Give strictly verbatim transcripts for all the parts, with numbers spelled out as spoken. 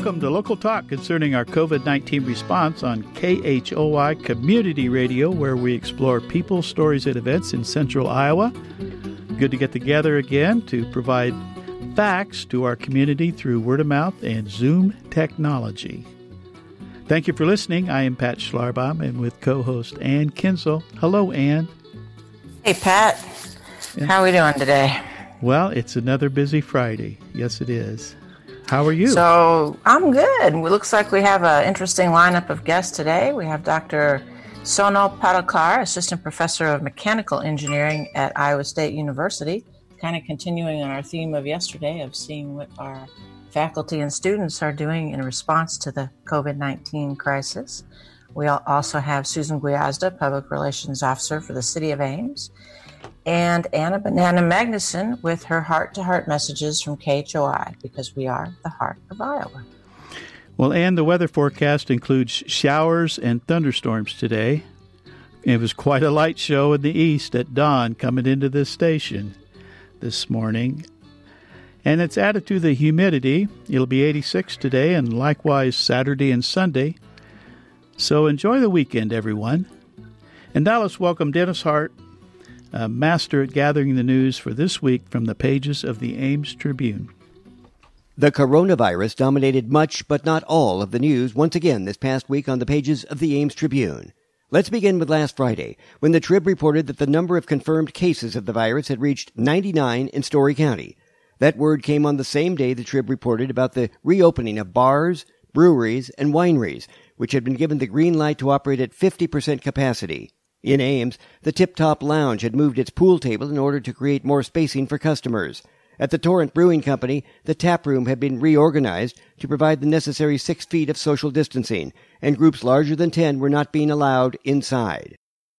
Welcome to Local Talk concerning our COVID nineteen response on K H O I Community Radio, where we explore people, stories, and events in central Iowa. Good to get together again to provide facts to our community through word of mouth and Zoom technology. Thank you for listening. I am Pat Schlarbaum, and with co-host Ann Kinsel. Hello, Ann. Hey, Pat. Yeah. How are we doing today? Well, it's another busy Friday. Yes, it is. How are you? So, I'm good. It looks like we have an interesting lineup of guests today. We have Doctor Sonal Padalkar, Assistant Professor of Mechanical Engineering at Iowa State University, kind of continuing on our theme of yesterday of seeing what our faculty and students are doing in response to the COVID nineteen crisis. We also have Susan Gwiazda, Public Relations Officer for the City of Ames, and Anna Banana Magnuson with her heart-to-heart messages from K H O I, because we are the heart of Iowa. Well, Ann, the weather forecast includes showers and thunderstorms today. It was quite a light show in the east at dawn coming into this station this morning. And it's added to the humidity. It'll be eighty-six today, and likewise Saturday and Sunday. So enjoy the weekend, everyone. And now let's welcome Dennis Hart, a master at gathering the news for this week from the pages of the Ames Tribune. The coronavirus dominated much, but not all, of the news once again this past week on the pages of the Ames Tribune. Let's begin with last Friday, when the Trib reported that the number of confirmed cases of the virus had reached ninety-nine in Story County. That word came on the same day the Trib reported about the reopening of bars, breweries, and wineries, which had been given the green light to operate at fifty percent capacity. In Ames, the Tip Top Lounge had moved its pool table in order to create more spacing for customers. At the Torrent Brewing Company, the tap room had been reorganized to provide the necessary six feet of social distancing, and groups larger than ten were not being allowed inside.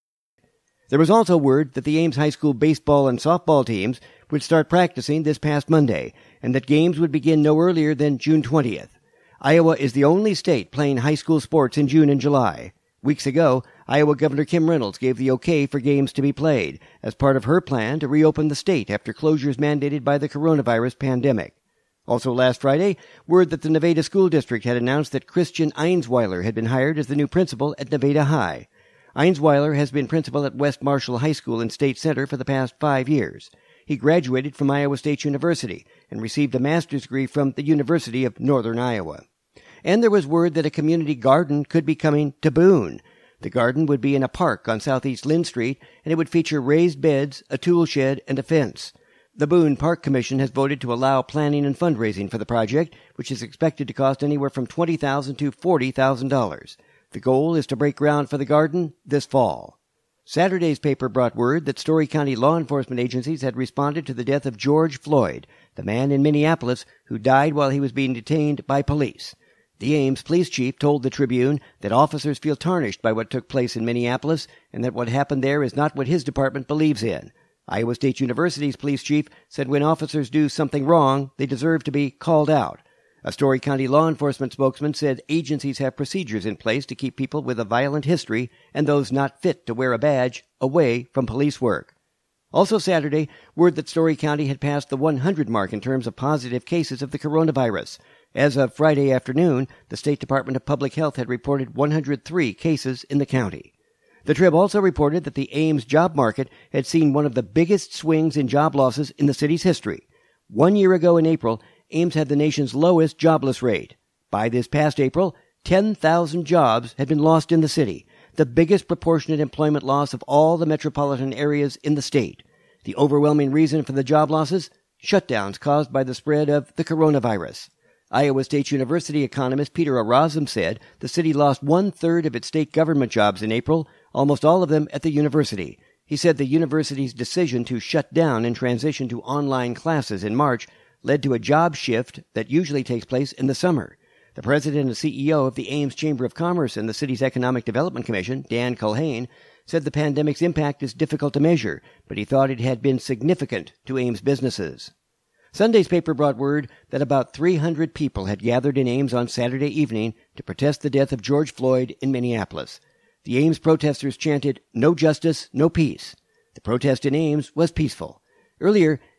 There was also word that the Ames High School baseball and softball teams would start practicing this past Monday, and that games would begin no earlier than June twentieth. Iowa is the only state playing high school sports in June and July. Weeks ago, Iowa Governor Kim Reynolds gave the okay for games to be played as part of her plan to reopen the state after closures mandated by the coronavirus pandemic. Also last Friday, word that the Nevada School District had announced that Christian Einsweiler had been hired as the new principal at Nevada High. Einsweiler has been principal at West Marshall High School in State Center for the past five years. He graduated from Iowa State University and received a master's degree from the University of Northern Iowa. And there was word that a community garden could be coming to Boone. The garden would be in a park on Southeast Lynn Street, and it would feature raised beds, a tool shed, and a fence. The Boone Park Commission has voted to allow planning and fundraising for the project, which is expected to cost anywhere from twenty thousand dollars to forty thousand dollars. The goal is to break ground for the garden this fall. Saturday's paper brought word that Story County law enforcement agencies had responded to the death of George Floyd, the man in Minneapolis who died while he was being detained by police. The Ames police chief told the Tribune that officers feel tarnished by what took place in Minneapolis and that what happened there is not what his department believes in. Iowa State University's police chief said when officers do something wrong, they deserve to be called out. A Story County law enforcement spokesman said agencies have procedures in place to keep people with a violent history and those not fit to wear a badge away from police work. Also Saturday, word that Story County had passed the one hundred mark in terms of positive cases of the coronavirus. As of Friday afternoon, the State Department of Public Health had reported one hundred three cases in the county. The Trib also reported that the Ames job market had seen one of the biggest swings in job losses in the city's history. One year ago in April, Ames had the nation's lowest jobless rate. By this past April, ten thousand jobs had been lost in the city, the biggest proportionate employment loss of all the metropolitan areas in the state. The overwhelming reason for the job losses? Shutdowns caused by the spread of the coronavirus. Iowa State University economist Peter Erasmus said the city lost one-third of its state government jobs in April, almost all of them at the university. He said the university's decision to shut down and transition to online classes in March led to a job shift that usually takes place in the summer. The president and C E O of the Ames Chamber of Commerce and the city's Economic Development Commission, Dan Culhane, said the pandemic's impact is difficult to measure, but he thought it had been significant to Ames businesses. Sunday's paper brought word that about three hundred people had gathered in Ames on Saturday evening to protest the death of George Floyd in Minneapolis. The Ames protesters chanted, "No justice, no peace." The protest in Ames was peaceful. Earlier,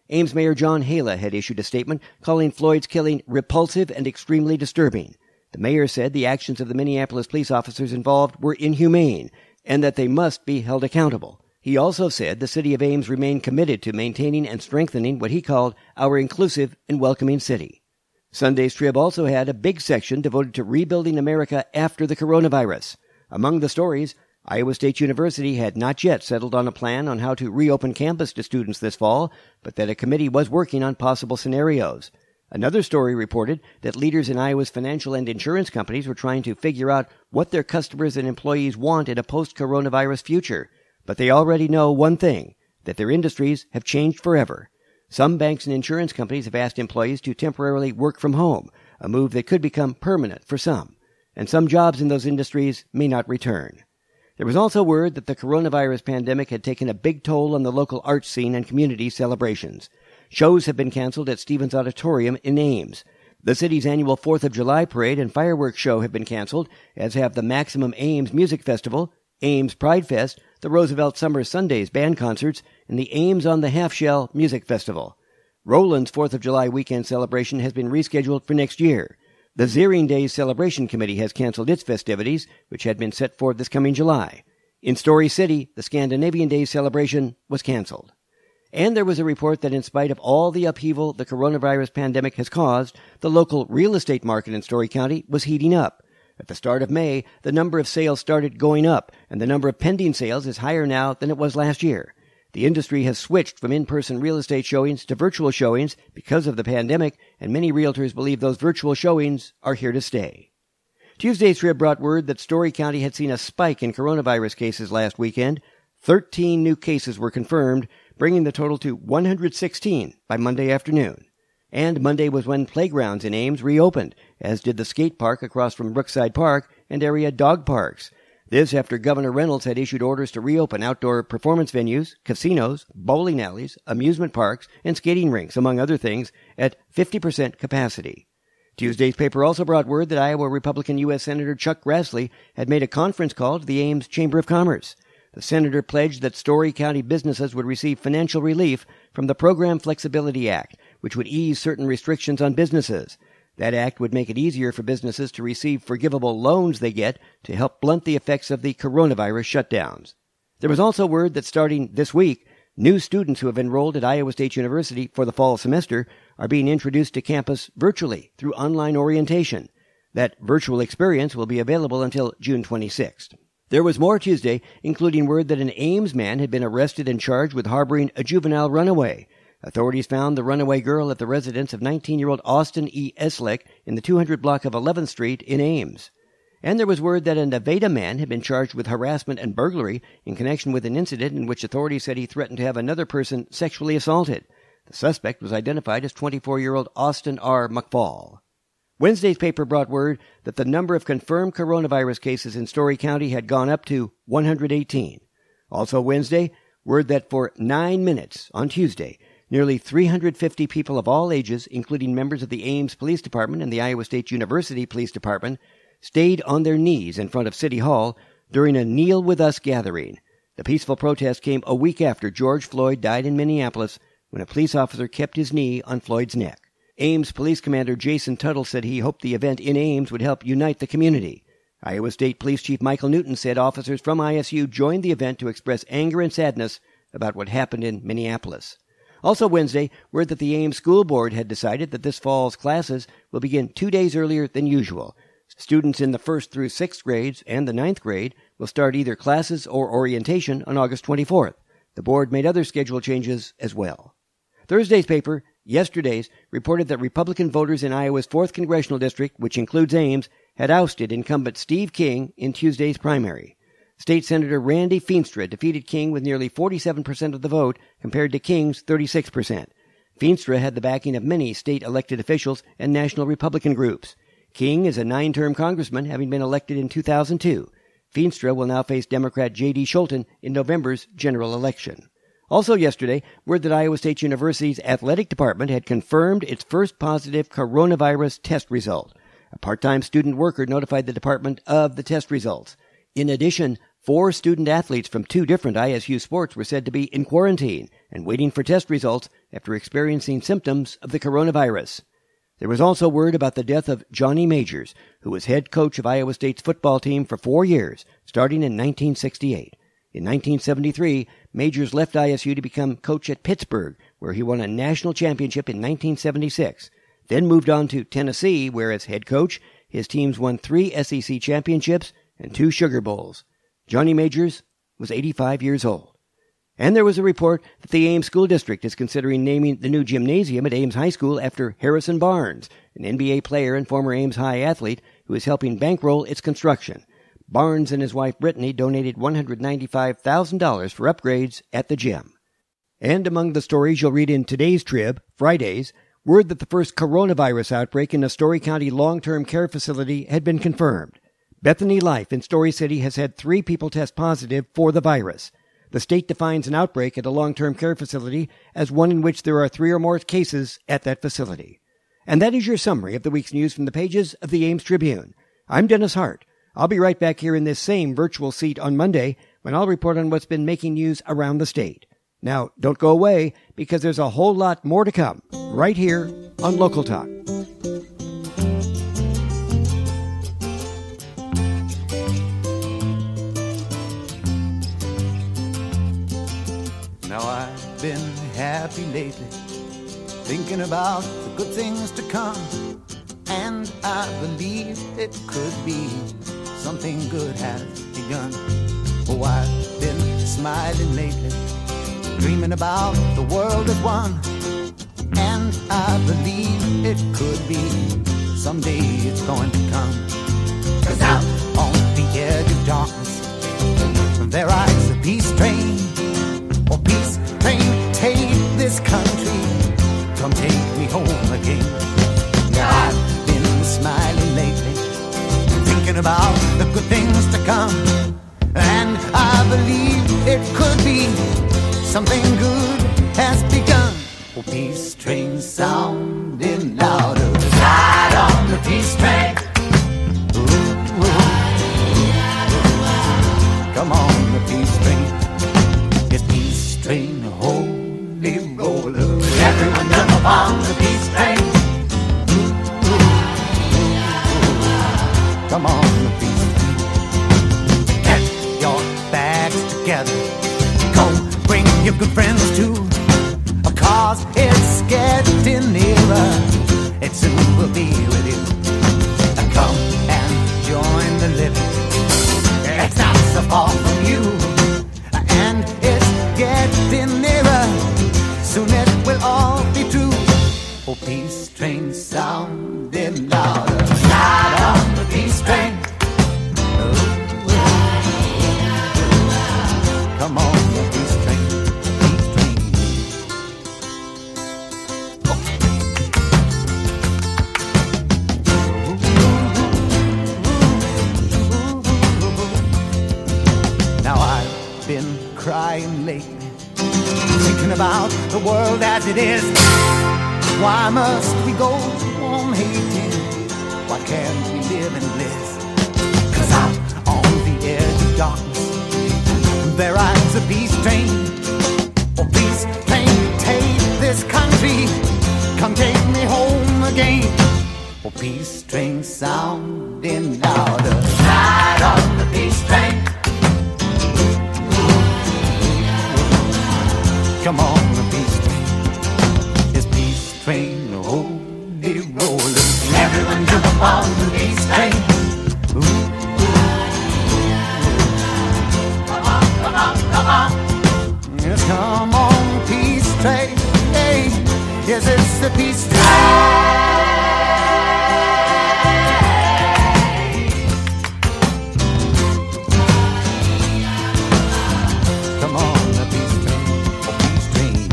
Ames Mayor John Hala had issued a statement calling Floyd's killing repulsive and extremely disturbing. The mayor said the actions of the Minneapolis police officers involved were inhumane and that they must be held accountable. He also said the city of Ames remained committed to maintaining and strengthening what he called our inclusive and welcoming city. Sunday's Trib also had a big section devoted to rebuilding America after the coronavirus. Among the stories, Iowa State University had not yet settled on a plan on how to reopen campus to students this fall, but that a committee was working on possible scenarios. Another story reported that leaders in Iowa's financial and insurance companies were trying to figure out what their customers and employees want in a post-coronavirus future. But they already know one thing, that their industries have changed forever. Some banks and insurance companies have asked employees to temporarily work from home, a move that could become permanent for some. And some jobs in those industries may not return. There was also word that the coronavirus pandemic had taken a big toll on the local arts scene and community celebrations. Shows have been canceled at Stevens Auditorium in Ames. The city's annual fourth of July parade and fireworks show have been canceled, as have the Maximum Ames Music Festival, Ames Pride Fest, the Roosevelt Summer Sundays band concerts, and the Ames on the Half Shell Music Festival. Roland's fourth of July weekend celebration has been rescheduled for next year. The Zeering Days Celebration Committee has canceled its festivities, which had been set for this coming July. In Story City, the Scandinavian Days celebration was canceled. And there was a report that in spite of all the upheaval the coronavirus pandemic has caused, the local real estate market in Story County was heating up. At the start of May, the number of sales started going up, and the number of pending sales is higher now than it was last year. The industry has switched from in-person real estate showings to virtual showings because of the pandemic, and many realtors believe those virtual showings are here to stay. Tuesday's Trib brought word that Story County had seen a spike in coronavirus cases last weekend. Thirteen new cases were confirmed, bringing the total to one hundred sixteen by Monday afternoon. And Monday was when playgrounds in Ames reopened, as did the skate park across from Brookside Park and area dog parks. This after Governor Reynolds had issued orders to reopen outdoor performance venues, casinos, bowling alleys, amusement parks, and skating rinks, among other things, at fifty percent capacity. Tuesday's paper also brought word that Iowa Republican U S Senator Chuck Grassley had made a conference call to the Ames Chamber of Commerce. The senator pledged that Story County businesses would receive financial relief from the Program Flexibility Act, which would ease certain restrictions on businesses. That act would make it easier for businesses to receive forgivable loans they get to help blunt the effects of the coronavirus shutdowns. There was also word that starting this week, new students who have enrolled at Iowa State University for the fall semester are being introduced to campus virtually through online orientation. That virtual experience will be available until June twenty-sixth. There was more Tuesday, including word that an Ames man had been arrested and charged with harboring a juvenile runaway. Authorities found the runaway girl at the residence of nineteen-year-old Austin E. Eslick in the two hundred block of eleventh Street in Ames. And there was word that a Nevada man had been charged with harassment and burglary in connection with an incident in which authorities said he threatened to have another person sexually assaulted. The suspect was identified as twenty-four-year-old Austin R. McFall. Wednesday's paper brought word that the number of confirmed coronavirus cases in Story County had gone up to one hundred eighteen. Also Wednesday, word that for nine minutes on Tuesday, nearly three hundred fifty people of all ages, including members of the Ames Police Department and the Iowa State University Police Department, stayed on their knees in front of City Hall during a Kneel With Us gathering. The peaceful protest came a week after George Floyd died in Minneapolis when a police officer kept his knee on Floyd's neck. Ames Police Commander Jason Tuttle said he hoped the event in Ames would help unite the community. Iowa State Police Chief Michael Newton said officers from I S U joined the event to express anger and sadness about what happened in Minneapolis. Also Wednesday, word that the Ames School Board had decided that this fall's classes will begin two days earlier than usual. Students in the first through sixth grades and the ninth grade will start either classes or orientation on August twenty-fourth. The board made other schedule changes as well. Thursday's paper, yesterday's, reported that Republican voters in Iowa's fourth Congressional District, which includes Ames, had ousted incumbent Steve King in Tuesday's primary. State Senator Randy Feenstra defeated King with nearly forty-seven percent of the vote compared to King's thirty-six percent. Feenstra had the backing of many state elected officials and national Republican groups. King is a nine-term congressman, having been elected in two thousand two. Feenstra will now face Democrat J D Scholten in November's general election. Also yesterday, word that Iowa State University's athletic department had confirmed its first positive coronavirus test result. A part-time student worker notified the department of the test results. In addition, Four student athletes from two different I S U sports were said to be in quarantine and waiting for test results after experiencing symptoms of the coronavirus. There was also word about the death of Johnny Majors, who was head coach of Iowa State's football team for four years, starting in nineteen sixty-eight. In nineteen seventy-three, Majors left I S U to become coach at Pittsburgh, where he won a national championship in nineteen seventy-six, then moved on to Tennessee, where as head coach, his teams won three S E C championships and two Sugar Bowls. Johnny Majors was eighty-five years old. And there was a report that the Ames School District is considering naming the new gymnasium at Ames High School after Harrison Barnes, an N B A player and former Ames High athlete who is helping bankroll its construction. Barnes and his wife Brittany donated one hundred ninety-five thousand dollars for upgrades at the gym. And among the stories you'll read in today's Trib, Fridays, word that the first coronavirus outbreak in a Story County long-term care facility had been confirmed. Bethany Life in Story City has had three people test positive for the virus. The state defines an outbreak at a long-term care facility as one in which there are three or more cases at that facility. And that is your summary of the week's news from the pages of the Ames Tribune. I'm Dennis Hart. I'll be right back here in this same virtual seat on Monday when I'll report on what's been making news around the state. Now, don't go away, because there's a whole lot more to come right here on Local Talk. Now I've been happy lately, thinking about the good things to come, and I believe it could be something good has begun. Oh, I've been smiling lately, dreaming about the world as one, and I believe it could be someday it's going to come. 'Cause out on the edge of darkness there rides a peace train. Oh, peace train, take this country, come take me home again. Now I've been smiling lately, thinking about the good things to come, and I believe it could be something good has begun. Oh, peace train sounding louder, ride on the peace train. Ooh, ooh. Come on, the peace train. It's peace train, holy roller. Everyone jump up on the peace train. Ooh, ooh. Come on, the peace train. Get your bags together. Go bring your good friends too, 'cause it's getting nearer. It soon will be with you. Come and join the living. It's not so far from you, and it's getting nearer. Soon it will all be true. Oh, peace train sounding louder. Ride on the peace train. Ooh, come on, the peace train. Peace train. Oh. Now I've been crying lately, thinking about the world as it is. Why must we go on hating? Why can't we live in bliss? 'Cause out on the edge of darkness there rides a peace train. Oh, peace train, take this country, come take me home again. Oh, peace train sounding louder, ride on the peace train. Come on, the peace train. It's peace train, holy roller. Everyone jump up on the peace train. Ooh, ooh. Come on, come on, come on. Yes, come on, peace train. Hey, yes, it's the peace train. Come on, the peace train. Oh, peace train.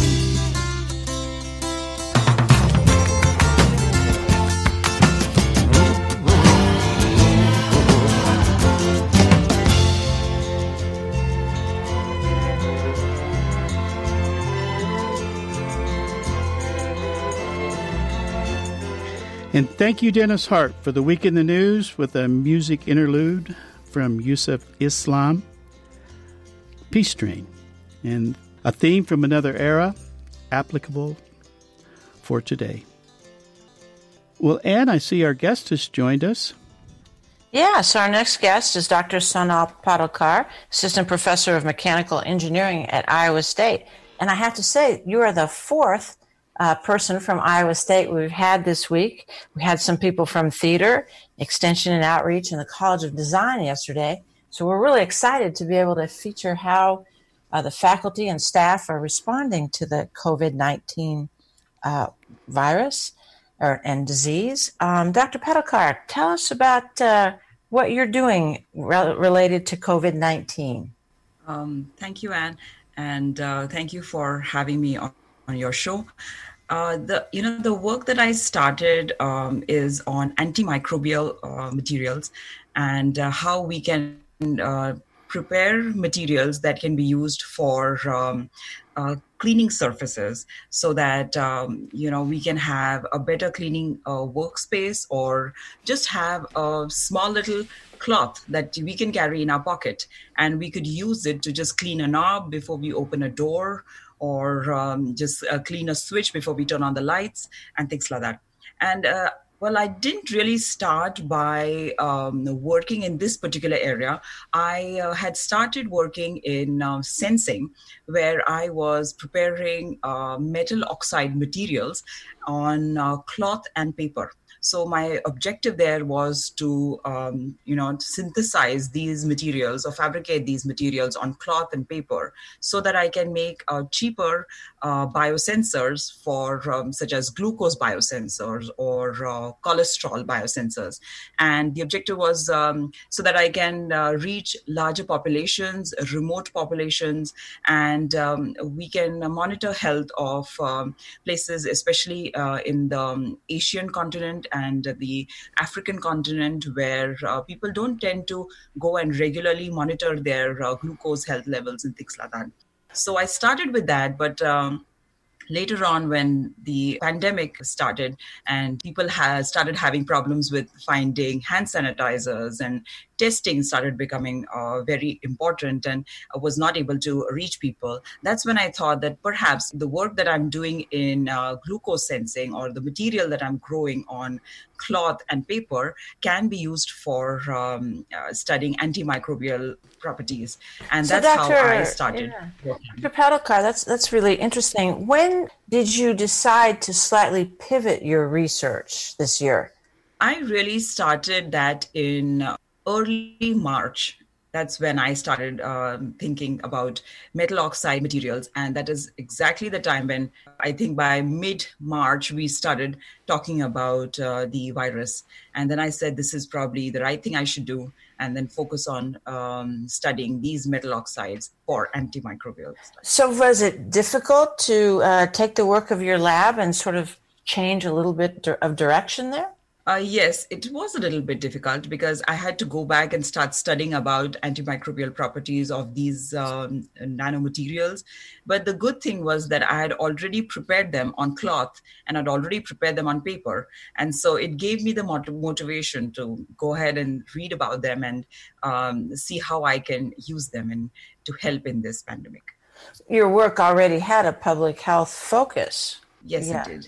And thank you, Dennis Hart, for the Week in the News with a music interlude from Yusuf Islam. Peace Train, and a theme from another era, applicable for today. Well, Anne, I see our guest has joined us. Yes, our next guest is Doctor Sonal Padalkar, Assistant Professor of Mechanical Engineering at Iowa State. And I have to say, you are the fourth uh, person from Iowa State we've had this week. We had some people from theater, extension and outreach, and the College of Design yesterday. So we're really excited to be able to feature how uh, the faculty and staff are responding to the covid nineteen uh, virus or, and disease. Um, Doctor Padalkar, tell us about uh, what you're doing re- related to covid nineteen. Um, thank you, Anne, and uh, thank you for having me on, on your show. Uh, the you know the work that I started um, is on antimicrobial uh, materials and uh, how we can uh, prepare materials that can be used for um, uh, cleaning surfaces, so that um, you know we can have a better cleaning uh, workspace, or just have a small little cloth that we can carry in our pocket, and we could use it to just clean a knob before we open a door, or um, just uh, clean a switch before we turn on the lights, and things like that. And uh, well, I didn't really start by um, working in this particular area. I uh, had started working in uh, sensing, where I was preparing uh, metal oxide materials on uh, cloth and paper. So my objective there was to, um, you know, synthesize these materials or fabricate these materials on cloth and paper, so that I can make uh, cheaper uh, biosensors for, um, such as glucose biosensors or uh, cholesterol biosensors. And the objective was um, so that I can uh, reach larger populations, remote populations, and um, we can monitor health of um, places, especially uh, in the um, Asian continent and the African continent, where uh, people don't tend to go and regularly monitor their uh, glucose health levels and things like that. So I started with that, but um, later on, when the pandemic started and people have started having problems with finding hand sanitizers, and testing started becoming uh, very important, and I was not able to reach people, that's when I thought that perhaps the work that I'm doing in uh, glucose sensing, or the material that I'm growing on cloth and paper, can be used for um, uh, studying antimicrobial properties. And So, that's Doctor how I started yeah. working. Doctor Padalkar, that's that's really interesting. When did you decide to slightly pivot your research this year? I really started that in uh, early March. That's when I started um, thinking about metal oxide materials. And that is exactly the time when I think by mid-March, we started talking about uh, the virus. And then I said, this is probably the right thing I should do, and then focus on um, studying these metal oxides for antimicrobial studies. So was it difficult to uh, take the work of your lab and sort of change a little bit of direction there? Uh, yes, it was a little bit difficult, because I had to go back and start studying about antimicrobial properties of these um, nanomaterials. But the good thing was that I had already prepared them on cloth, and I'd already prepared them on paper. And so it gave me the mot- motivation to go ahead and read about them and um, see how I can use them and to help in this pandemic. Your work already had a public health focus. Yes, Yeah. it did.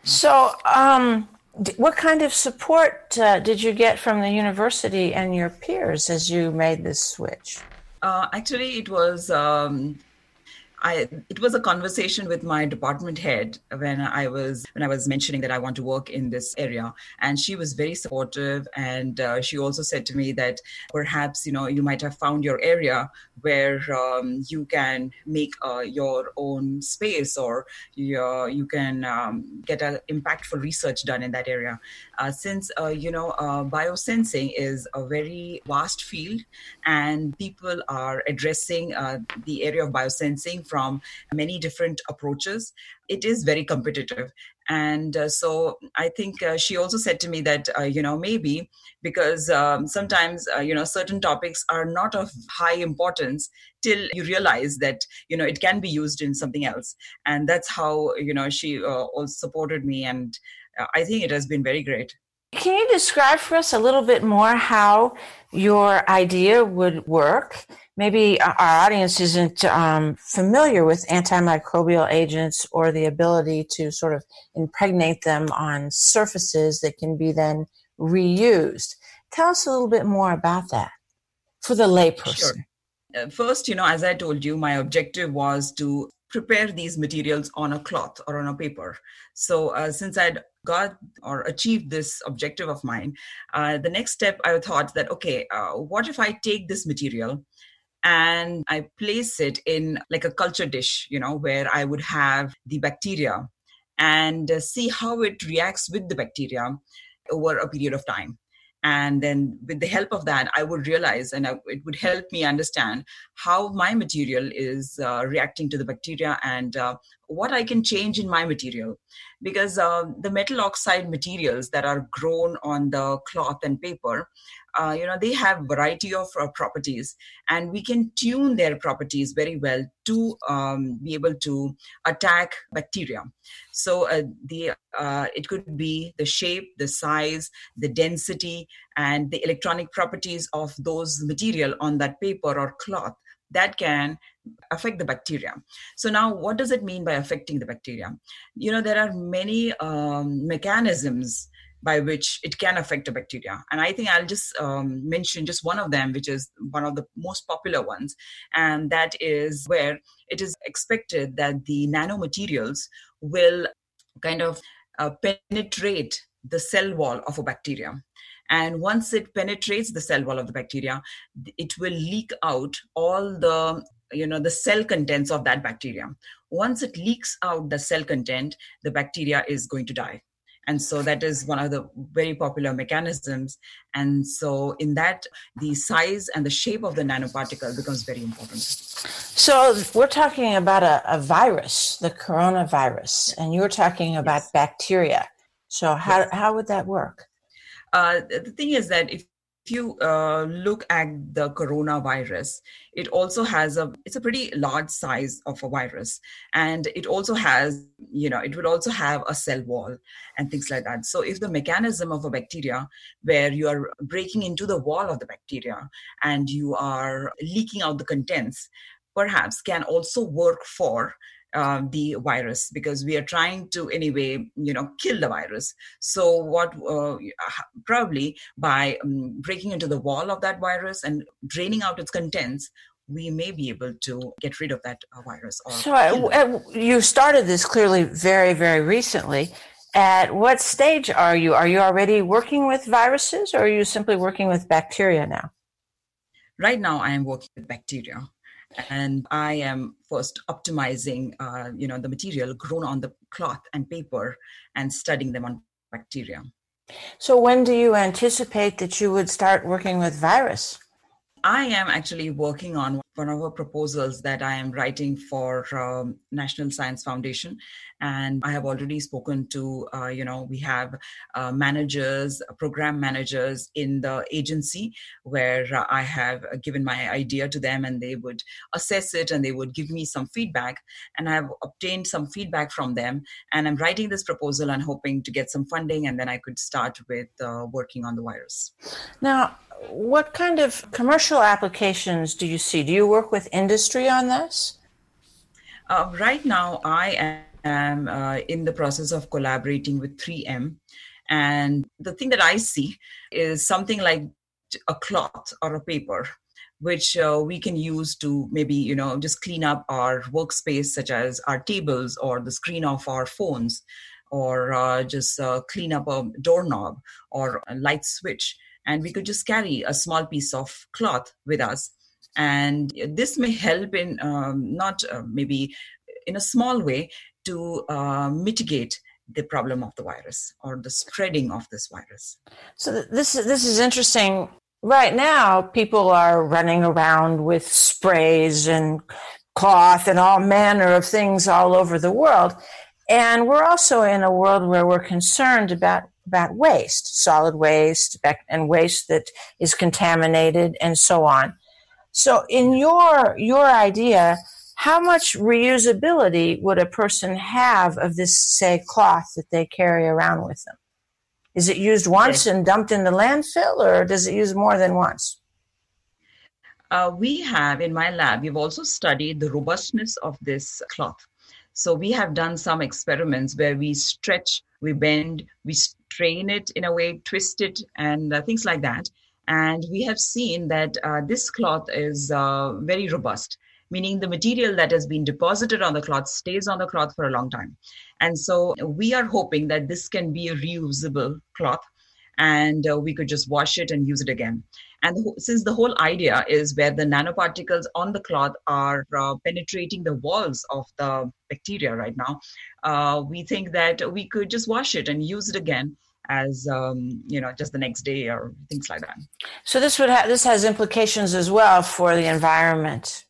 So um, d- what kind of support uh, did you get from the university and your peers as you made this switch? Uh, actually, it was um, I. It was a conversation with my department head when I was when I was mentioning that I want to work in this area, and she was very supportive. And uh, she also said to me that perhaps you know you might have found your area where um, you can make uh, your own space, or you, you can um, get an impactful research done in that area. Uh, since uh, you know uh, biosensing is a very vast field, and people are addressing uh, the area of biosensing from many different approaches, it is very competitive. And uh, so I think uh, she also said to me that, uh, you know, maybe because um, sometimes, uh, you know, certain topics are not of high importance till you realize that, you know, it can be used in something else. And that's how, you know, she uh, also supported me. And uh, I think it has been very great. Can you describe for us a little bit more how your idea would work? Maybe our audience isn't um, familiar with antimicrobial agents or the ability to sort of impregnate them on surfaces that can be then reused. Tell us a little bit more about that for the layperson. Sure. Uh, first, you know, as I told you, my objective was to prepare these materials on a cloth or on a paper. So uh, since I'd got or achieved this objective of mine, uh, the next step I thought that, okay, uh, what if I take this material and I place it in like a culture dish, you know, where I would have the bacteria and uh, see how it reacts with the bacteria over a period of time. And then with the help of that, I would realize, and I, it would help me understand how my material is uh, reacting to the bacteria and uh, what I can change in my material. Because uh, the metal oxide materials that are grown on the cloth and paper, uh, you know, they have variety of uh, properties, and we can tune their properties very well to um, be able to attack bacteria. So uh, the uh, it could be the shape, the size, the density, and the electronic properties of those material on that paper or cloth that can affect the bacteria. So now, what does it mean by affecting the bacteria? You know, there are many um, mechanisms by which it can affect a bacteria. And I think I'll just um, mention just one of them, which is one of the most popular ones. And that is where it is expected that the nanomaterials will kind of uh, penetrate the cell wall of a bacteria. And once it penetrates the cell wall of the bacteria, it will leak out all the, you know, the cell contents of that bacteria. Once it leaks out the cell content, the bacteria is going to die. And so that is one of the very popular mechanisms. And so in that, the size and the shape of the nanoparticle becomes very important. So we're talking about a, a virus, the coronavirus, and you're talking about yes. bacteria. So how, yes. how would that work? Uh, the thing is that if If you uh, look at the coronavirus, it also has a, it's a pretty large size of a virus. And it also has, you know, it would also have a cell wall and things like that. So if the mechanism of a bacteria where you are breaking into the wall of the bacteria and you are leaking out the contents, perhaps can also work for Uh, the virus, because we are trying to anyway, you know, kill the virus. So what uh, probably by um, breaking into the wall of that virus and draining out its contents, we may be able to get rid of that uh, virus. Or so uh, you started this clearly very, very recently. At what stage are you? Are you already working with viruses, or are you simply working with bacteria now? Right now, I am working with bacteria. And I am first optimizing, uh, you know, the material grown on the cloth and paper and studying them on bacteria. So when do you anticipate that you would start working with virus? I am actually working on one of our proposals that I am writing for um, National Science Foundation. And I have already spoken to, uh, you know, we have uh, managers, program managers in the agency where uh, I have given my idea to them and they would assess it and they would give me some feedback. And I have obtained some feedback from them. And I'm writing this proposal and hoping to get some funding, and then I could start with uh, working on the virus. Now, what kind of commercial applications do you see? Do you work with industry on this? Uh, right now, I am uh, in the process of collaborating with three M. And the thing that I see is something like a cloth or a paper, which uh, we can use to maybe, you know, just clean up our workspace, such as our tables or the screen of our phones, or uh, just uh, clean up a doorknob or a light switch. And we could just carry a small piece of cloth with us. And this may help in um, not uh, maybe in a small way to uh, mitigate the problem of the virus or the spreading of this virus. So this is, this is interesting. Right now, people are running around with sprays and cloth and all manner of things all over the world. And we're also in a world where we're concerned about about waste, solid waste, and waste that is contaminated, and so on. So in your your idea, how much reusability would a person have of this, say, cloth that they carry around with them? Is it used once Yes. and dumped in the landfill, or does it use more than once? Uh, we have in my lab, we've also studied the robustness of this cloth. So we have done some experiments where we stretch, we bend, we strain it in a way, twist it, and uh, things like that. And we have seen that uh, this cloth is uh, very robust, meaning the material that has been deposited on the cloth stays on the cloth for a long time. And so we are hoping that this can be a reusable cloth, and uh, we could just wash it and use it again. And the, since the whole idea is where the nanoparticles on the cloth are uh, penetrating the walls of the bacteria right now, uh, we think that we could just wash it and use it again as, um, you know, just the next day or things like that. So this would ha- this has implications as well for the environment.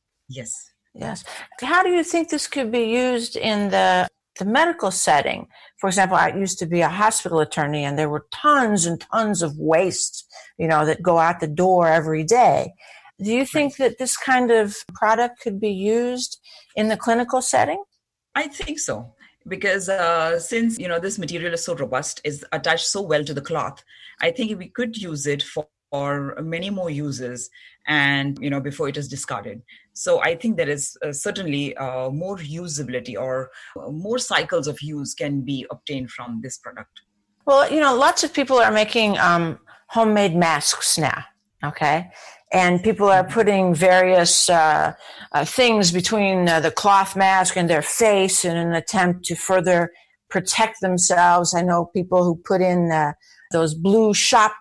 Yes. Yes. How do you think this could be used in the the medical setting? For example, I used to be a hospital attorney, and there were tons and tons of waste, you know, that go out the door every day. Do you think Right. that this kind of product could be used in the clinical setting? I think so. Because uh, since, you know, this material is so robust, is attached so well to the cloth, I think we could use it for, for many more uses and, you know, before it is discarded. So I think there is uh, certainly uh, more usability or uh, more cycles of use can be obtained from this product. Well, you know, lots of people are making um, homemade masks now, okay? And people are putting various uh, uh, things between uh, the cloth mask and their face in an attempt to further protect themselves. I know people who put in uh, those blue shop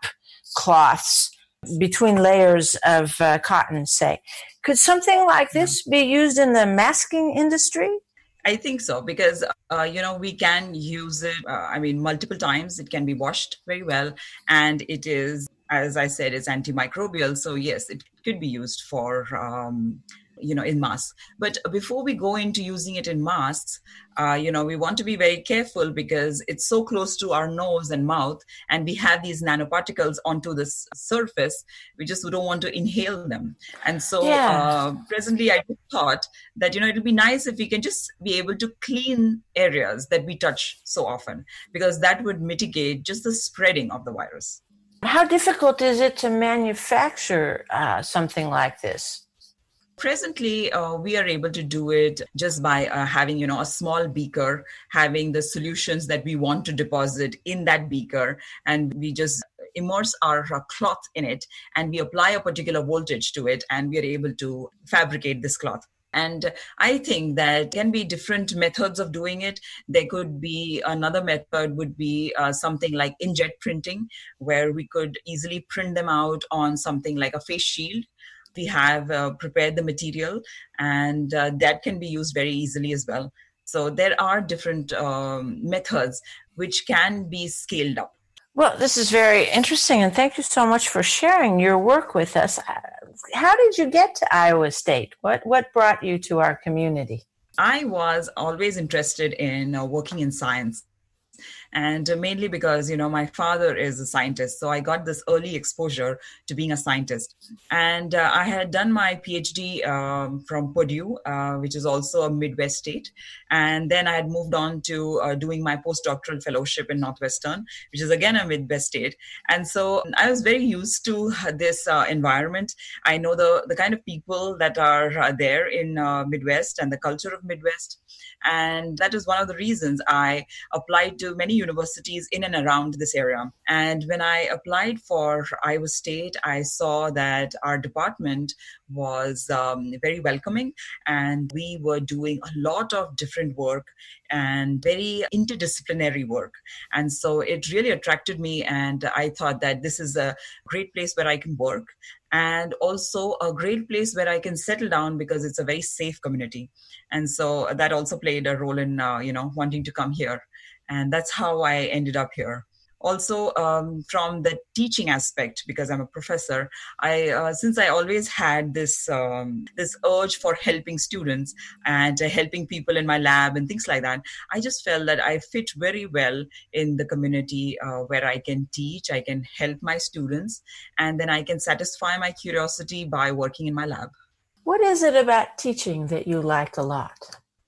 cloths between layers of uh, cotton, say. Could something like this be used in the masking industry? I think so, because, uh, you know, we can use it, uh, I mean, multiple times. It can be washed very well. And it is, as I said, it's antimicrobial. So, yes, it could be used for, um, you know, in masks. But before we go into using it in masks, uh, you know, we want to be very careful because it's so close to our nose and mouth, and we have these nanoparticles onto this surface. We just don't want to inhale them. And so Yeah. uh, presently I thought that, you know, it'll be nice if we can just be able to clean areas that we touch so often, because that would mitigate just the spreading of the virus. How difficult is it to manufacture uh, something like this? Presently, uh, we are able to do it just by uh, having, you know, a small beaker, having the solutions that we want to deposit in that beaker, and we just immerse our uh, cloth in it, and we apply a particular voltage to it, and we are able to fabricate this cloth. And I think that can be different methods of doing it. There could be another method would be uh, something like inkjet printing, where we could easily print them out on something like a face shield. We have uh, prepared the material, and uh, that can be used very easily as well. So there are different um, methods which can be scaled up. Well, this is very interesting, and thank you so much for sharing your work with us. How did you get to Iowa State? What what brought you to our community? I was always interested in uh, working in science. And uh, mainly because, you know, my father is a scientist. So I got this early exposure to being a scientist. And uh, I had done my PhD um, from Purdue, uh, which is also a Midwest state. And then I had moved on to uh, doing my postdoctoral fellowship in Northwestern, which is again a Midwest state. And so I was very used to this uh, environment. I know the, the kind of people that are uh, there in uh, Midwest and the culture of Midwest. And that is one of the reasons I applied to many universities in and around this area. And when I applied for Iowa State, I saw that our department was um, very welcoming, and we were doing a lot of different work and very interdisciplinary work. And so it really attracted me, and I thought that this is a great place where I can work, and also a great place where I can settle down because it's a very safe community. And so that also played a role in, uh, you know, wanting to come here. And that's how I ended up here. Also, um, from the teaching aspect, because I'm a professor, I uh, since I always had this um, this urge for helping students and uh, helping people in my lab and things like that, I just felt that I fit very well in the community uh, where I can teach, I can help my students, and then I can satisfy my curiosity by working in my lab. What is it about teaching that you like a lot?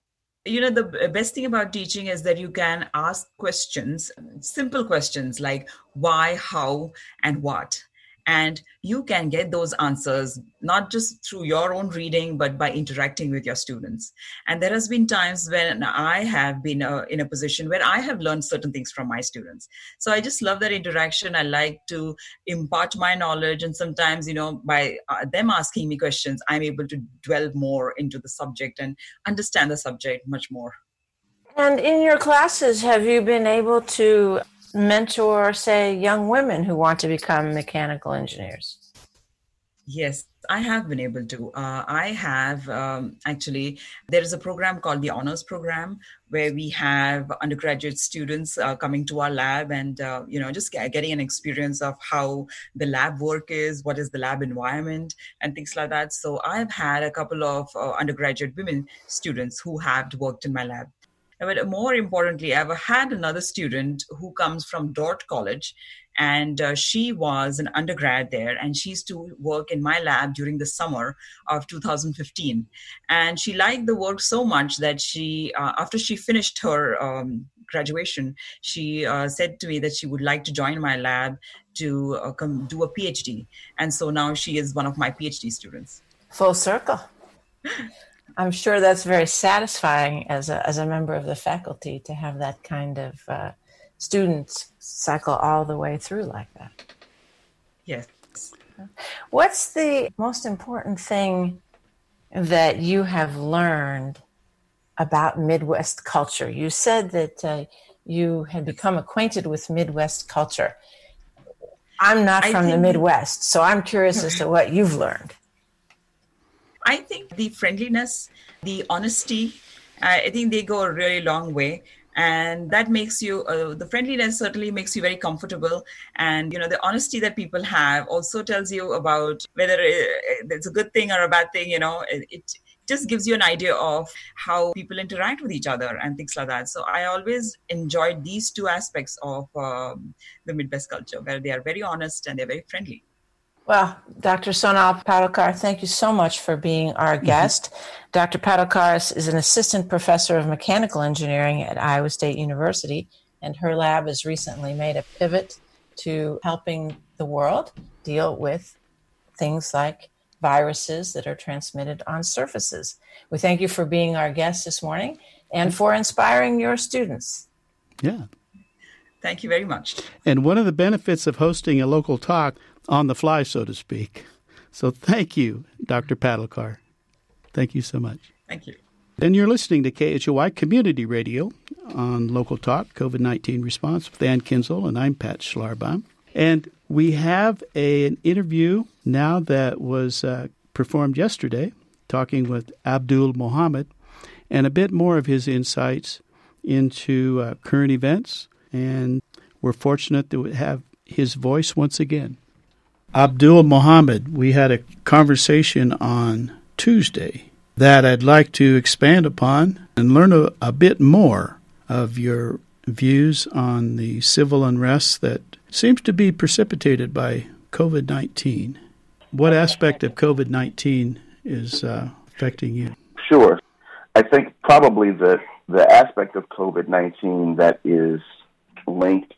You know, the best thing about teaching is that you can ask questions, simple questions like why, how, and what. And you can get those answers, not just through your own reading, but by interacting with your students. And there has been times when I have been uh, in a position where I have learned certain things from my students. So I just love that interaction. I like to impart my knowledge. And sometimes, you know, by uh, them asking me questions, I'm able to delve more into the subject and understand the subject much more. And in your classes, have you been able to mentor, say, young women who want to become mechanical engineers? Yes, I have been able to. Uh, I have um, actually, there is a program called the Honors Program where we have undergraduate students uh, coming to our lab and, uh, you know, just get, getting an experience of how the lab work is, what is the lab environment and things like that. So I've had a couple of uh, undergraduate women students who have worked in my lab. But more importantly, I've had another student who comes from Dordt College, and uh, she was an undergrad there, and she used to work in my lab during the summer of two thousand fifteen. And she liked the work so much that she, uh, after she finished her um, graduation, she uh, said to me that she would like to join my lab to uh, come do a PhD. And so now she is one of my PhD students. Full circle. I'm sure that's very satisfying as a as a member of the faculty to have that kind of uh, students cycle all the way through like that. Yes. What's the most important thing that you have learned about Midwest culture? You said that uh, you had become acquainted with Midwest culture. I'm not from the Midwest, so I'm curious as to what you've learned. I think the friendliness, the honesty, uh, I think they go a really long way. And that makes you, uh, the friendliness certainly makes you very comfortable. And, you know, the honesty that people have also tells you about whether it's a good thing or a bad thing, you know, it, it just gives you an idea of how people interact with each other and things like that. So I always enjoyed these two aspects of um, the Midwest culture, where they are very honest and they're very friendly. Well, Doctor Sonal Padalkar, thank you so much for being our guest. Mm-hmm. Doctor Padalkar is an assistant professor of mechanical engineering at Iowa State University, and her lab has recently made a pivot to helping the world deal with things like viruses that are transmitted on surfaces. We thank you for being our guest this morning and for inspiring your students. Yeah. Thank you very much. And one of the benefits of hosting a local talk on the fly, so to speak. So thank you, Doctor Padalkar. Thank you so much. Thank you. And you're listening to K H O Y Community Radio on Local Talk, COVID nineteen Response with Ann Kinzel, and I'm Pat Schlarbaum. And we have a, an interview now that was uh, performed yesterday, talking with Abdul Mohammed, and a bit more of his insights into uh, current events. And we're fortunate to have his voice once again. Abdul Mohammed, we had a conversation on Tuesday that I'd like to expand upon and learn a, a bit more of your views on the civil unrest that seems to be precipitated by COVID nineteen. What aspect of COVID nineteen is uh, affecting you? Sure. I think probably the, the aspect of COVID nineteen that is linked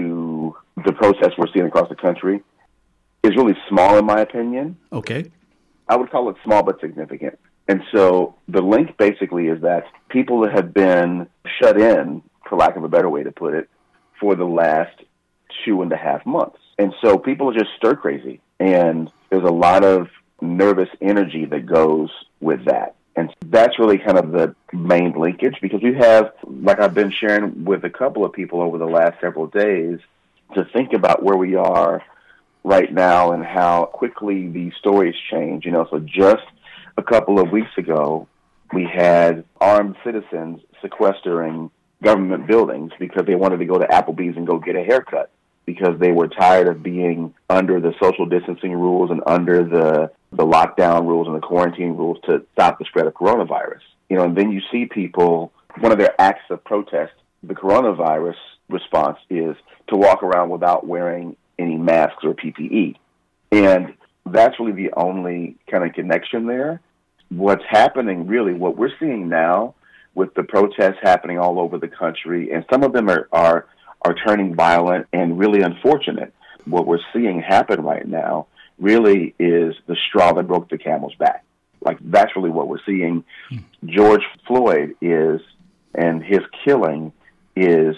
to the protests we're seeing across the country is really small, in my opinion. Okay. I would call it small but significant. And so the link basically is that people have been shut in, for lack of a better way to put it, for the last two and a half months. And so people are just stir crazy. And there's a lot of nervous energy that goes with that. And that's really kind of the main linkage, because we have, like I've been sharing with a couple of people over the last several days, to think about where we are right now and how quickly these stories change. You know, so just a couple of weeks ago, we had armed citizens sequestering government buildings because they wanted to go to Applebee's and go get a haircut, because they were tired of being under the social distancing rules and under the, the lockdown rules and the quarantine rules to stop the spread of coronavirus. You know, and then you see people, one of their acts of protest, the coronavirus response is to walk around without wearing any masks or P P E. And that's really the only kind of connection there. What's happening, really, what we're seeing now with the protests happening all over the country, and some of them are, are, are turning violent and really unfortunate. What we're seeing happen right now really is the straw that broke the camel's back. Like, that's really what we're seeing. Hmm. George Floyd is, and his killing is,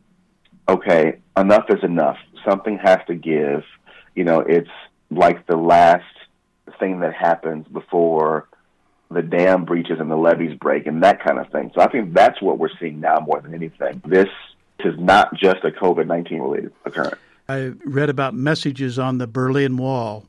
okay, enough is enough. Something has to give. You know, it's like the last thing that happens before the dam breaches and the levees break and that kind of thing. So I think that's what we're seeing now more than anything. This is not just a COVID nineteen related occurrence. I read about messages on the Berlin Wall,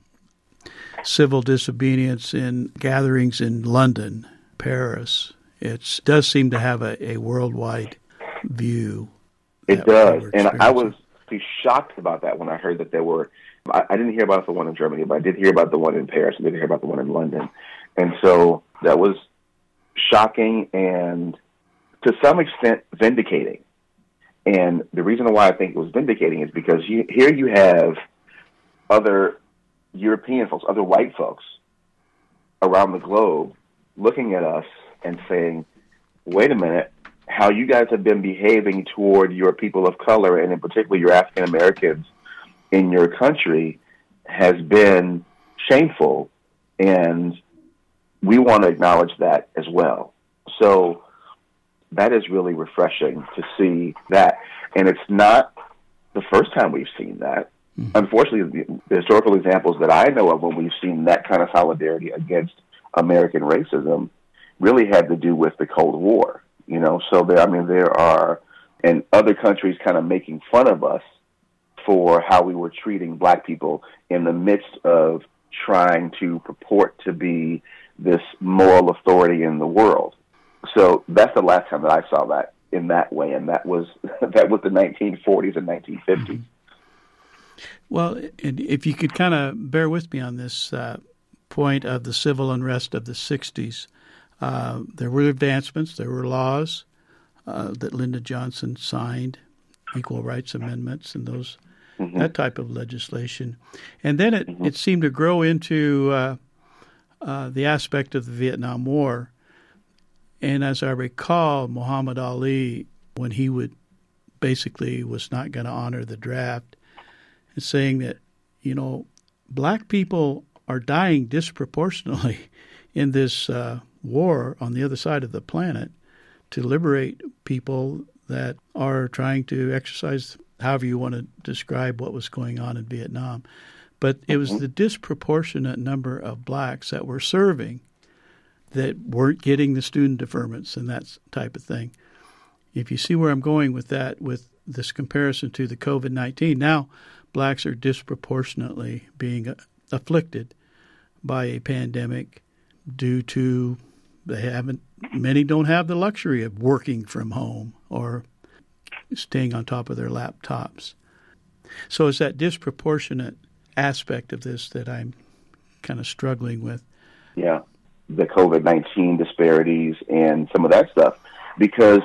civil disobedience in gatherings in London, Paris. It does seem to have a, a worldwide view. It does. And I was shocked about that when I heard that there were, I, I didn't hear about the one in Germany, but I did hear about the one in Paris. I didn't hear about the one in London. And so that was shocking and to some extent vindicating. And the reason why I think it was vindicating is because you, here you have other European folks, other white folks around the globe looking at us and saying, wait a minute, how you guys have been behaving toward your people of color, and in particular your African Americans in your country, has been shameful, and we want to acknowledge that as well. So that is really refreshing to see that. And it's not the first time we've seen that. Mm-hmm. Unfortunately, the, the historical examples that I know of when we've seen that kind of solidarity against American racism really had to do with the Cold War. You know, so there, I mean, there are, and other countries kind of making fun of us for how we were treating black people in the midst of trying to purport to be this moral authority in the world. So that's the last time that I saw that in that way, and that was that was the nineteen forties and nineteen fifties. Mm-hmm. Well, and if you could kind of bear with me on this uh, point of the civil unrest of the sixties, uh, there were advancements, there were laws uh, that Lyndon Johnson signed, equal rights amendments, and those mm-hmm. that type of legislation, and then it, mm-hmm. it seemed to grow into uh, uh, the aspect of the Vietnam War. And as I recall, Muhammad Ali, when he would basically was not going to honor the draft, and saying that, you know, black people are dying disproportionately in this uh, war on the other side of the planet to liberate people that are trying to exercise, however you want to describe what was going on in Vietnam. But it was the disproportionate number of blacks that were serving that weren't getting the student deferments and that type of thing. If you see where I'm going with that, with this comparison to the COVID nineteen, now blacks are disproportionately being afflicted by a pandemic due to they haven't, many don't have the luxury of working from home or staying on top of their laptops. So it's that disproportionate aspect of this that I'm kind of struggling with. Yeah. The COVID nineteen disparities and some of that stuff, because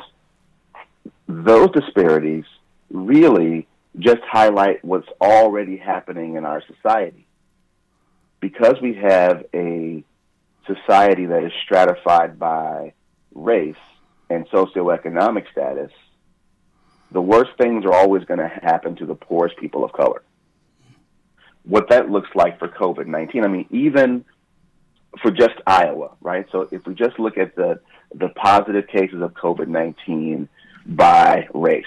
those disparities really just highlight what's already happening in our society. Because we have a society that is stratified by race and socioeconomic status, the worst things are always going to happen to the poorest people of color. What that looks like for COVID nineteen, I mean, even for just Iowa, right? So if we just look at the, the positive cases of COVID nineteen by race,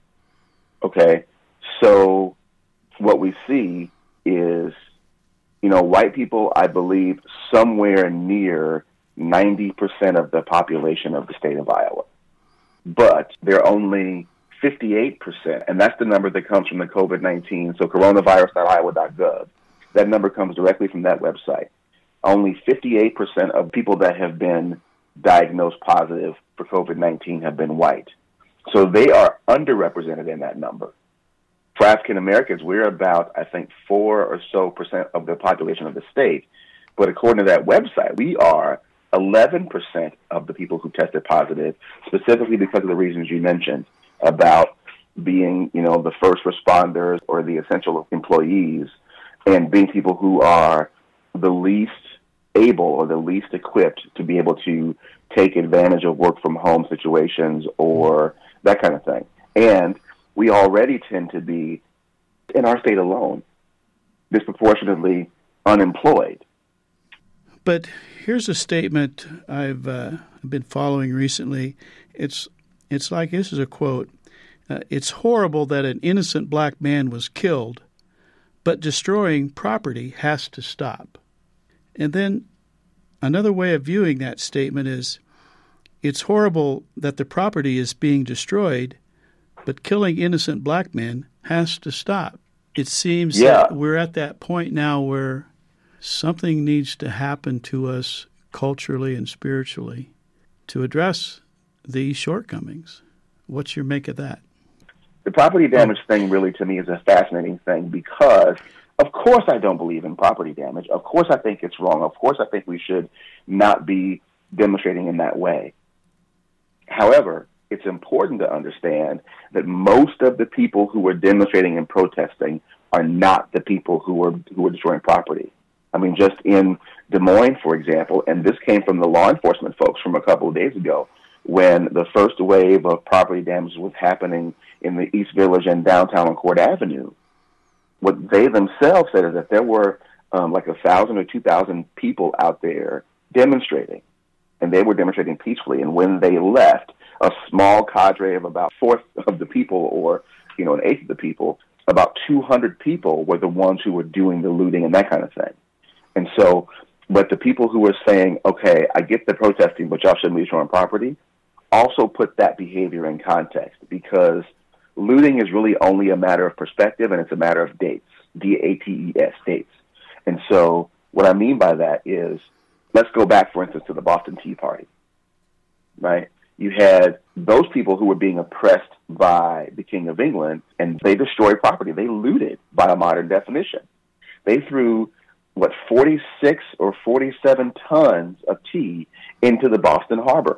okay? So what we see is, you know, white people, I believe, somewhere near ninety percent of the population of the state of Iowa. But they're only fifty-eight percent, and that's the number that comes from the COVID nineteen, so coronavirus dot iowa dot gov. That number comes directly from that website. Only fifty-eight percent of people that have been diagnosed positive for COVID nineteen have been white. So they are underrepresented in that number. For African Americans, we're about, I think, four or so percent of the population of the state. But according to that website, we are eleven percent of the people who tested positive, specifically because of the reasons you mentioned about being, you know, the first responders or the essential employees, and being people who are the least able or the least equipped to be able to take advantage of work from home situations or that kind of thing. And we already tend to be, in our state alone, disproportionately unemployed. But here's a statement I've uh, been following recently. It's it's like, this is a quote, uh, "It's horrible that an innocent black man was killed, but destroying property has to stop." And then another way of viewing that statement is, it's horrible that the property is being destroyed, but killing innocent black men has to stop. It seems yeah. that we're at that point now where something needs to happen to us culturally and spiritually to address these shortcomings. What's your make of that? The property damage oh. thing really, to me, is a fascinating thing because, of course, I don't believe in property damage. Of course, I think it's wrong. Of course, I think we should not be demonstrating in that way. However, it's important to understand that most of the people who are demonstrating and protesting are not the people who are who are destroying property. I mean, just in Des Moines, for example, and this came from the law enforcement folks from a couple of days ago, when the first wave of property damage was happening in the East Village and downtown on Court Avenue. What they themselves said is that there were um, like a thousand or two thousand people out there demonstrating, and they were demonstrating peacefully. And when they left, a small cadre of about a fourth of the people, or you know, an eighth of the people, about two hundred people were the ones who were doing the looting and that kind of thing. And so, but the people who were saying, okay, I get the protesting, but y'all shouldn't be destroying property, also put that behavior in context, because looting is really only a matter of perspective, and it's a matter of dates, D A T E S, dates. And so what I mean by that is, let's go back, for instance, to the Boston Tea Party, right? You had those people who were being oppressed by the King of England, and they destroyed property. They looted, by a modern definition. They threw, what, forty-six or forty-seven tons of tea into the Boston Harbor.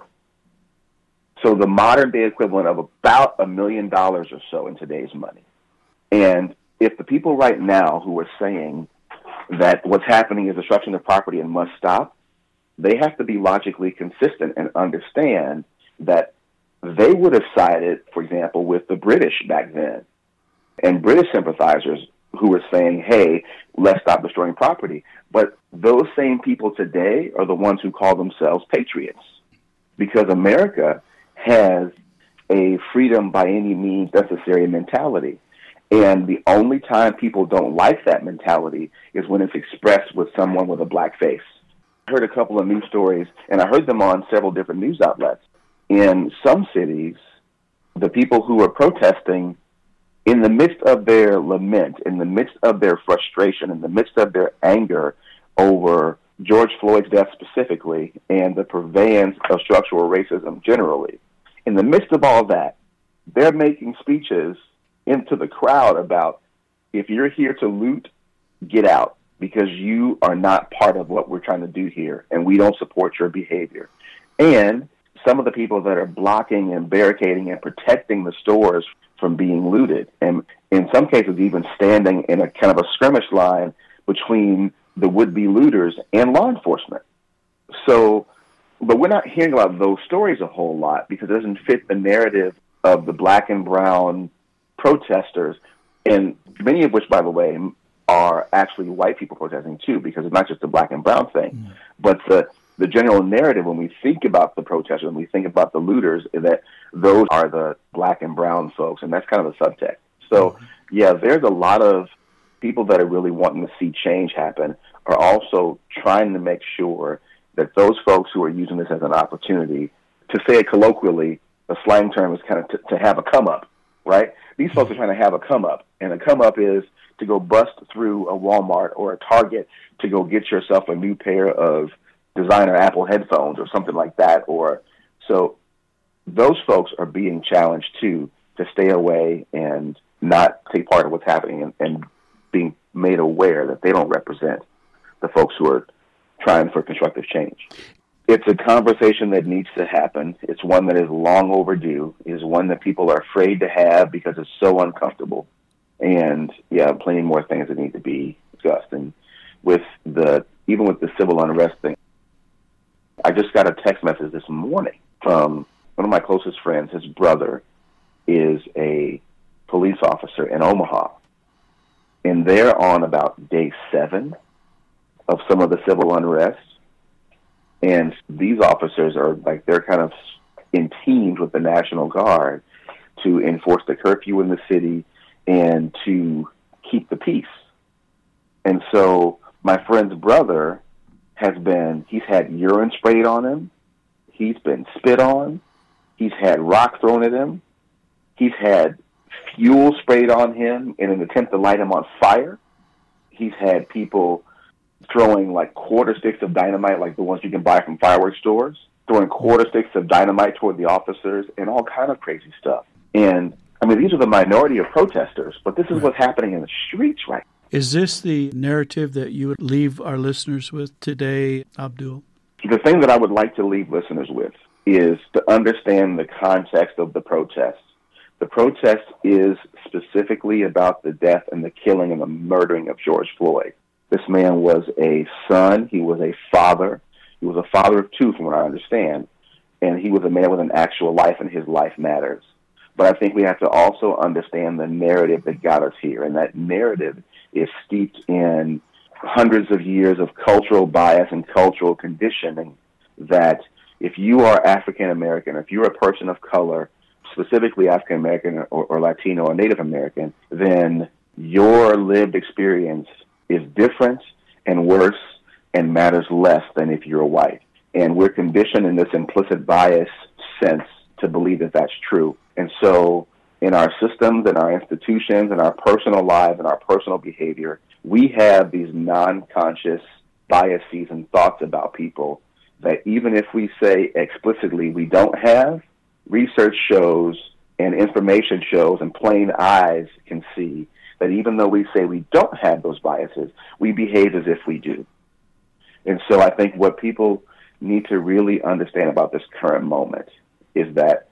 So the modern-day equivalent of about a million dollars or so in today's money. And if the people right now who are saying that what's happening is destruction of property and must stop, they have to be logically consistent and understand that they would have sided, for example, with the British back then, and British sympathizers who were saying, hey, let's stop destroying property. But those same people today are the ones who call themselves patriots, because America has a freedom by any means necessary mentality. And the only time people don't like that mentality is when it's expressed with someone with a black face. I heard a couple of news stories, and I heard them on several different news outlets. In some cities, the people who are protesting, in the midst of their lament, in the midst of their frustration, in the midst of their anger over George Floyd's death specifically, and the purveyance of structural racism generally, in the midst of all that, they're making speeches into the crowd about, if you're here to loot, get out, because you are not part of what we're trying to do here, and we don't support your behavior. And some of the people that are blocking and barricading and protecting the stores from being looted, and in some cases even standing in a kind of a skirmish line between the would-be looters and law enforcement. So, but we're not hearing about those stories a whole lot because it doesn't fit the narrative of the black and brown protesters, and many of which, by the way, are actually white people protesting too, because it's not just the black and brown thing, mm. but the the general narrative when we think about the protesters, when we think about the looters, is that those are the black and brown folks, and that's kind of the subtext. So, mm. yeah, there's a lot of people that are really wanting to see change happen are also trying to make sure that those folks who are using this as an opportunity, to say it colloquially, a slang term is kind of t- to have a come-up, right? These folks are trying to have a come-up, and a come-up is to go bust through a Walmart or a Target to go get yourself a new pair of designer Apple headphones or something like that. Or so those folks are being challenged too to stay away and not take part in what's happening, and, and being made aware that they don't represent the folks who are trying for constructive change. It's a conversation that needs to happen. It's one that is long overdue. It's one that people are afraid to have because it's so uncomfortable. And yeah, plenty more things that need to be discussed. And with the even with the civil unrest thing, I just got a text message this morning from one of my closest friends. His brother is a police officer in Omaha, and they're on about day seven of some of the civil unrest. And these officers are like, they're kind of in teams with the National Guard to enforce the curfew in the city and to keep the peace. And so my friend's brother has been, he's had urine sprayed on him. He's been spit on. He's had rocks thrown at him. He's had fuel sprayed on him in an attempt to light him on fire. He's had people throwing like quarter sticks of dynamite, like the ones you can buy from fireworks stores, throwing quarter sticks of dynamite toward the officers and all kind of crazy stuff. And I mean, these are the minority of protesters, but this is what's happening in the streets right now. Is this the narrative that you would leave our listeners with today, Abdul? The thing that I would like to leave listeners with is to understand the context of the protest. The protest is specifically about the death and the killing and the murdering of George Floyd. This man was a son. He was a father. He was a father of two, from what I understand. And he was a man with an actual life, and his life matters. But I think we have to also understand the narrative that got us here. And that narrative is steeped in hundreds of years of cultural bias and cultural conditioning that if you are African American, if you're a person of color, specifically African American or, or Latino or Native American, then your lived experience is different and worse and matters less than if you're white. And we're conditioned in this implicit bias sense to believe that that's true. And so in our systems and our institutions and our personal lives and our personal behavior, we have these non-conscious biases and thoughts about people that even if we say explicitly we don't have, research shows and information shows and plain eyes can see that even though we say we don't have those biases, we behave as if we do. And so I think what people need to really understand about this current moment is that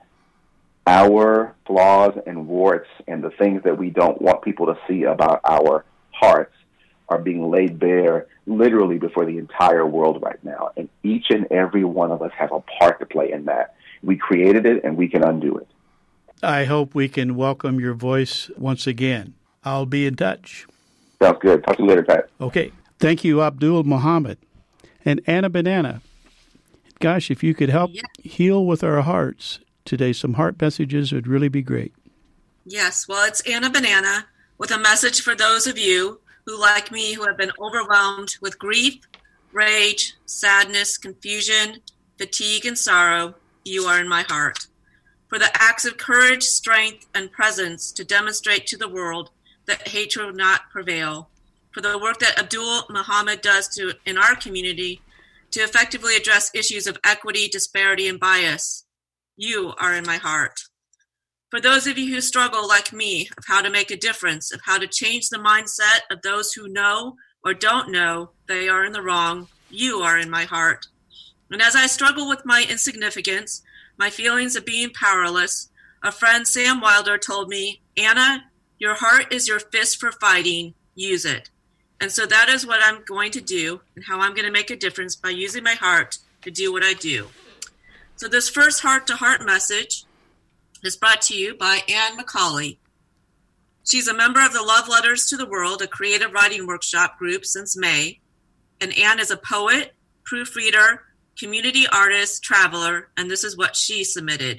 our flaws and warts and the things that we don't want people to see about our hearts are being laid bare literally before the entire world right now. And each and every one of us have a part to play in that. We created it, and we can undo it. I hope we can welcome your voice once again. I'll be in touch. Sounds good. Talk to you later, Pat. Okay. Thank you, Abdul Muhammad. And Anna Banana, gosh, if you could help yeah. heal with our hearts today, some heart messages would really be great. Yes, well, it's Anna Banana with a message for those of you who, like me, who have been overwhelmed with grief, rage, sadness, confusion, fatigue, and sorrow. You are in my heart. For the acts of courage, strength, and presence to demonstrate to the world that hatred will not prevail. For the work that Abdul Muhammad does to in our community to effectively address issues of equity, disparity, and bias. You are in my heart. For those of you who struggle like me of how to make a difference, of how to change the mindset of those who know or don't know they are in the wrong, you are in my heart. And as I struggle with my insignificance, my feelings of being powerless, a friend, Sam Wilder, told me, Anna, your heart is your fist for fighting. Use it. And so that is what I'm going to do and how I'm going to make a difference by using my heart to do what I do. So this first heart-to-heart message is brought to you by Anne McCauley. She's a member of the Love Letters to the World, a creative writing workshop group since May. And Anne is a poet, proofreader, community artist, traveler, and this is what she submitted.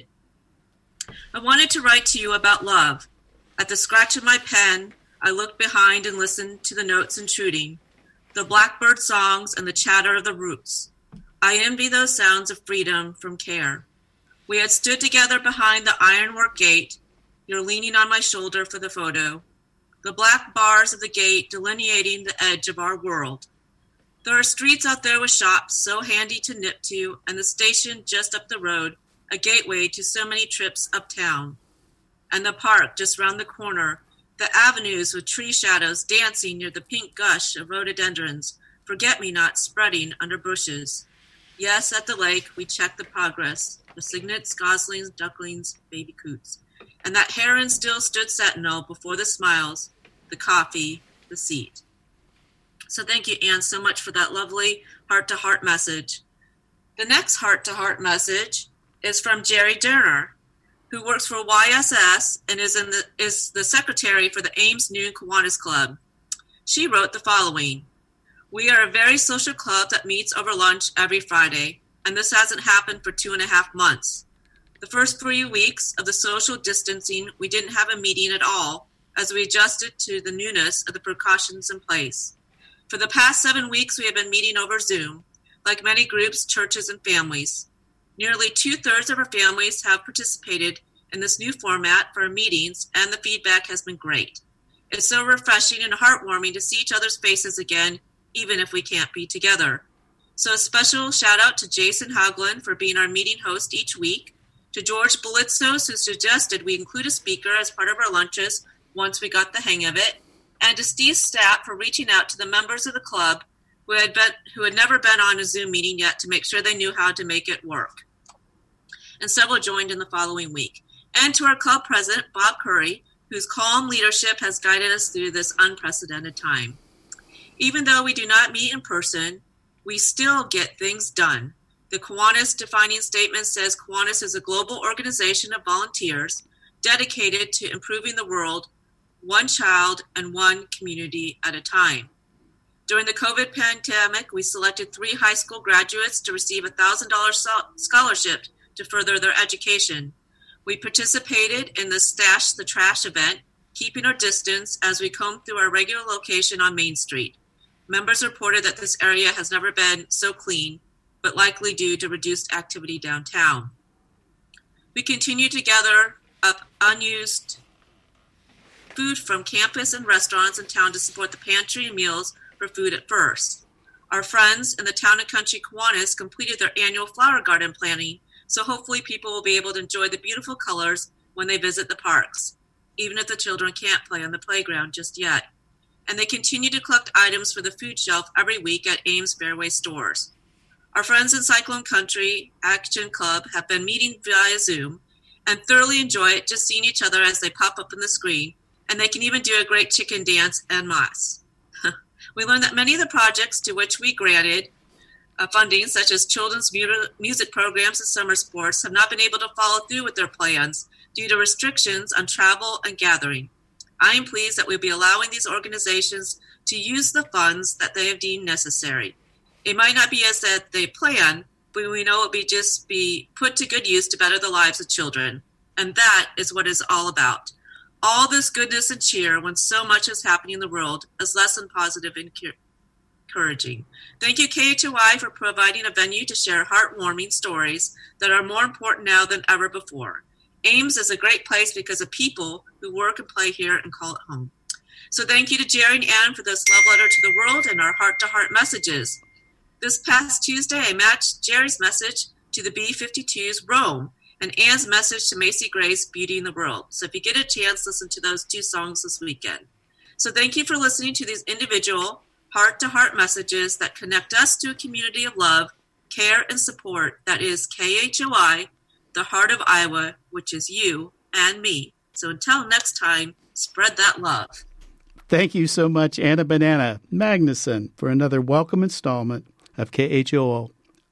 I wanted to write to you about love. At the scratch of my pen, I looked behind and listened to the notes intruding, the blackbird songs and the chatter of the roots. I envy those sounds of freedom from care. We had stood together behind the ironwork gate. You're leaning on my shoulder for the photo. The black bars of the gate delineating the edge of our world. There are streets out there with shops so handy to nip to, and the station just up the road, a gateway to so many trips uptown. And the park just round the corner, the avenues with tree shadows dancing near the pink gush of rhododendrons, forget-me-nots spreading under bushes. Yes, at the lake, we check the progress, the cygnets, goslings, ducklings, baby coots. And that heron still stood sentinel before the smiles, the coffee, the seat. So thank you, Anne, so much for that lovely heart-to-heart message. The next heart-to-heart message is from Jerry Derner, who works for Y S S and is in the is the secretary for the Ames Noon Kiwanis Club. She wrote the following: "We are a very social club that meets over lunch every Friday, and this hasn't happened for two and a half months. The first three weeks of the social distancing, we didn't have a meeting at all as we adjusted to the newness of the precautions in place. For the past seven weeks, we have been meeting over Zoom, like many groups, churches, and families. Nearly two-thirds of our families have participated in this new format for our meetings, and the feedback has been great. It's so refreshing and heartwarming to see each other's faces again, even if we can't be together. So a special shout out to Jason Haugland for being our meeting host each week, to George Belitzos, who suggested we include a speaker as part of our lunches once we got the hang of it, and to Steve Stapp for reaching out to the members of the club who had been, who had never been on a Zoom meeting yet to make sure they knew how to make it work. And several joined in the following week. And to our club president, Bob Curry, whose calm leadership has guided us through this unprecedented time. Even though we do not meet in person, we still get things done. The Kiwanis defining statement says Kiwanis is a global organization of volunteers dedicated to improving the world, one child and one community at a time. During the COVID pandemic, we selected three high school graduates to receive a one thousand dollars scholarship to further their education. We participated in the Stash the Trash event, keeping our distance as we combed through our regular location on Main Street. Members reported that this area has never been so clean, but likely due to reduced activity downtown. We continue to gather up unused food from campus and restaurants in town to support the pantry and meals for Food at First. Our friends in the Town and Country Kiwanis completed their annual flower garden planting, so hopefully people will be able to enjoy the beautiful colors when they visit the parks, even if the children can't play on the playground just yet. And they continue to collect items for the food shelf every week at Ames Fairway stores. Our friends in Cyclone Country Action Club have been meeting via Zoom and thoroughly enjoy it, just seeing each other as they pop up on the screen, and they can even do a great chicken dance en masse. We learned that many of the projects to which we granted uh, funding, such as children's mu- music programs and summer sports, have not been able to follow through with their plans due to restrictions on travel and gathering. I am pleased that we'll be allowing these organizations to use the funds that they have deemed necessary. It might not be as that they plan, but we know it will be just be put to good use to better the lives of children. And that is what it's all about. All this goodness and cheer when so much is happening in the world is less than positive and encouraging. Thank you, K H O I, for providing a venue to share heartwarming stories that are more important now than ever before. Ames is a great place because of people who work and play here and call it home. So thank you to Jerry and Ann for this love letter to the world and our heart-to-heart messages. This past Tuesday, I matched Jerry's message to the B fifty-two's Rome and Ann's message to Macy Gray's Beauty in the World. So if you get a chance, listen to those two songs this weekend. So thank you for listening to these individual heart-to-heart messages that connect us to a community of love, care, and support that is K H O I, the heart of Iowa, which is you and me. So until next time, spread that love. Thank you so much, Anna Banana Magnuson, for another welcome installment of K H O O,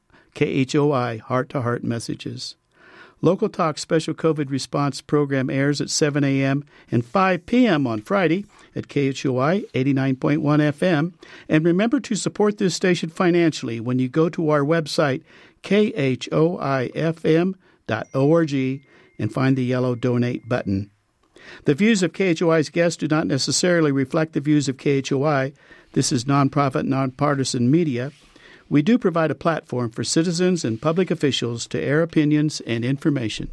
K H O I Heart-to-Heart Messages. Local Talk Special COVID Response Program airs at seven a.m. and five p.m. on Friday at K H O I eighty-nine point one F M. And remember to support this station financially when you go to our website, K H O I F M dot org, and find the yellow Donate button. The views of K H O I's guests do not necessarily reflect the views of K H O I. This is nonprofit, nonpartisan media. We do provide a platform for citizens and public officials to air opinions and information.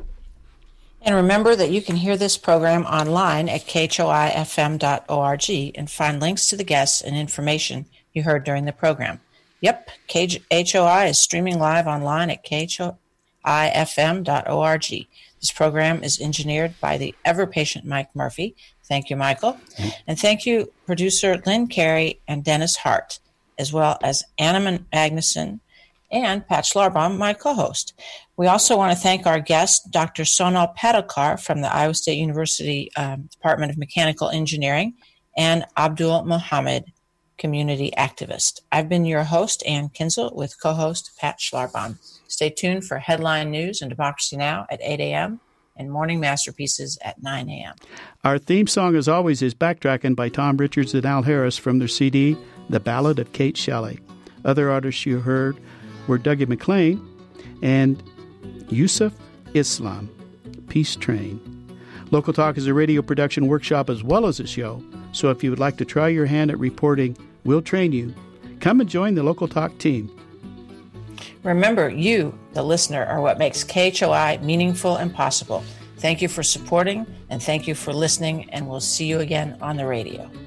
And remember that you can hear this program online at K H O I F M dot org and find links to the guests and information you heard during the program. Yep, K H O I is streaming live online at K H O I F M dot org. This program is engineered by the ever-patient Mike Murphy. Thank you, Michael. Mm-hmm. And thank you, producer Lynn Carey and Dennis Hart, as well as Anna Magnuson and Pat Schlarbaum, my co-host. We also want to thank our guest, Doctor Sonal Padalkar from the Iowa State University um, Department of Mechanical Engineering, and Abdul Mohammed community activist. I've been your host, Ann Kinzel, with co-host Pat Schlarbaum. Stay tuned for headline news and Democracy Now! At eight a.m. and Morning Masterpieces at nine a.m. Our theme song, as always, is Backtracking by Tom Richards and Al Harris from their C D, The Ballad of Kate Shelley. Other artists you heard were Dougie MacLean and Yusuf Islam, Peace Train. Local Talk is a radio production workshop as well as a show, so if you would like to try your hand at reporting, we'll train you. Come and join the Local Talk team. Remember, you, the listener, are what makes K H O I meaningful and possible. Thank you for supporting, and thank you for listening, and we'll see you again on the radio.